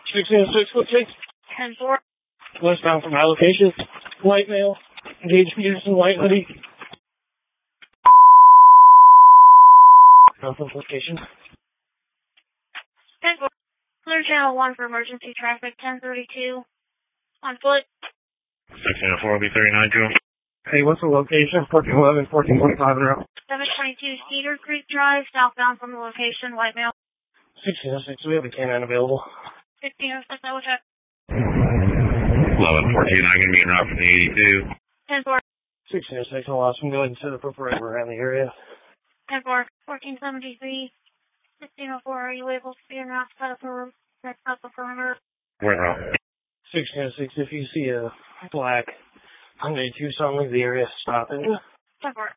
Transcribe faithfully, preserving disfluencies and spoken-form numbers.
six oh six, what takes? ten four. Westbound from my location. White male. Engage Peterson, white hoodie. Conference location. ten four. Clear channel one for emergency traffic, ten thirty-two. On foot. sixteen oh four will be thirty-nine two. Hey, what's the location? fourteen eleven, fourteen twenty-five and out. seven twenty-two Cedar Creek Drive, southbound from the location, white male. sixteen oh six, we have a canine available. sixteen oh six, I will check. eleven fourteen, I'm going to be en route from the eighty-two. ten four. sixteen oh six, I'll ask him, go ahead and set up a parade around the area. ten four. fourteen seventy-three. sixteen oh four, are you able to be en route to set up a, set up a perimeter? We're en route. sixteen oh six, if you see a black Hyundai Tucson, leave the area, stop it. ten four.